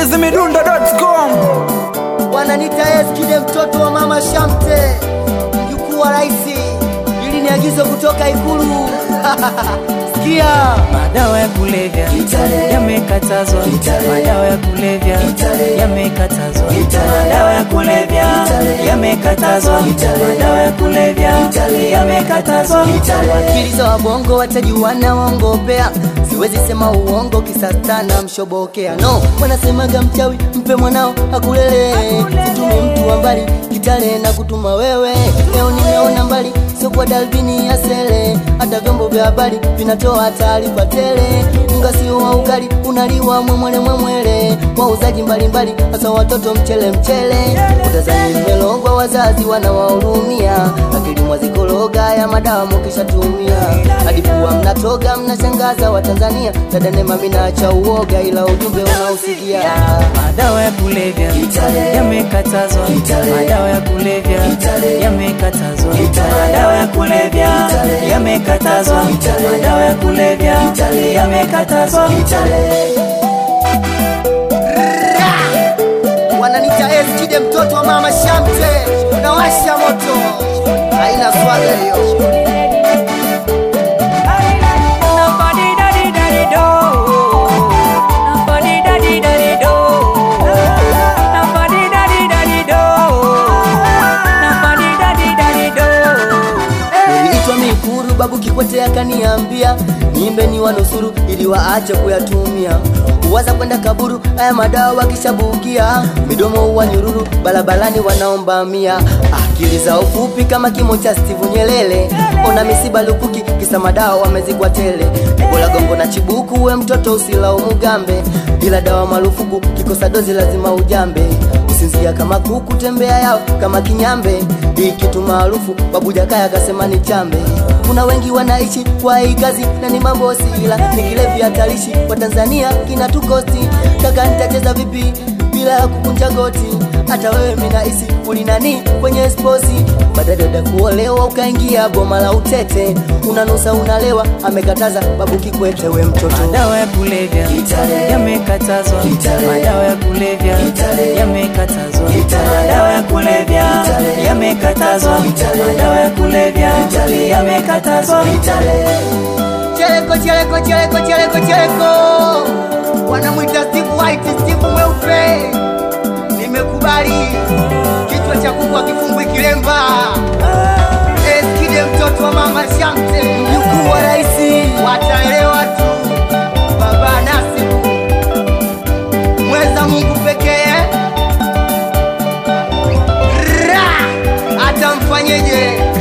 chizimidundo.com. Wananita Eskide mtoto wa mama Shamte, mjukuu wa raisi, ili ni agizo kutoka Ikulu. Sikia, madawa ya kulevya yamekatazwa, madawa ya kulevya yamekatazwa, madawa ya kulevya yamekatazwa, madawa ya kulevya yamekatazwa. akili za wabongo watajuana waongopea, siwezi sema uongo kisatana mshobokea. No, wanasemaga mchawi mpe mwanao akulele, situmi mtu wa mbali kitale na kutuma wewe. Leo nimeona mbali sio kwa dalbini ya sele, hata vyombo vya habari vinatoa taarifa tele. Unga sio wa ugali unaliwa mwemwele, wauzaji mbalimbali hasa watoto mchele. Utazani melongwa wazazi wanawahurumia, akili mwazikologa ya madawa mukishatumia, hadi pua mnatoga mnashangaza wa Tanzania. Dada Neema minaacha uoga ila ujumbe unausikia. Madawa ya kulevya yamekatazwa, madawa ya kulevya yamekatazwa, madawa ya kulevya yamekatazwa, madawa ya kulevya yamekatazwa. Wananita Eskide mtoto wa mama Shamte, unawasha moto, haina swaga hiyo. Babu Kikwete akaniambia niimbe ni wanusuru ili waache kuyatumia. Uwaza kwenda kaburu haya madawa kishabukia, midomo huwa nyururu balabalani wanaomba mia. Akili za ufupi kama kimo cha Steve Nyelele, ona misiba lukuki kisa madawa wamezikwa tele. Bola gongo na chibuku we mtoto usila umugambe, bila dawa marufuku kikosa dozi lazima ujambe. Usinzia kama kuku tembea yao kama kinyambe, hii kitu maarufu Babu Jakaya akasema ni chambe. Kuna wengi wanaishi kwa hii kazi na ni mambo sila, ni kilevi hatarishi kwa Tanzania kinatukosti. Kaka nitacheza vipi bila kukunja goti, hata wewe minahisi ulinani kwenye sposi. Badada kuolewa ukaingia boma la utete, unanusa unalewa amekataza Babu Kikwete we mtoto. Madawa ya kulevya yamekatazwa, madawa ya kulevya yamekatazwa, madawa ya kulevya yamekatazwa, madawa ya kulevya yamekatazwa. Cheleko wanamwita Steve White, Steve mweupe. Nimekubali kichwa cha kuku akifungwi kilemba. Eskide mtoto wa mama Shamte, mjukuu wa raisi, wataelewa tu. Baba Nasibu mweza Mungu pekee, hata mfanyeje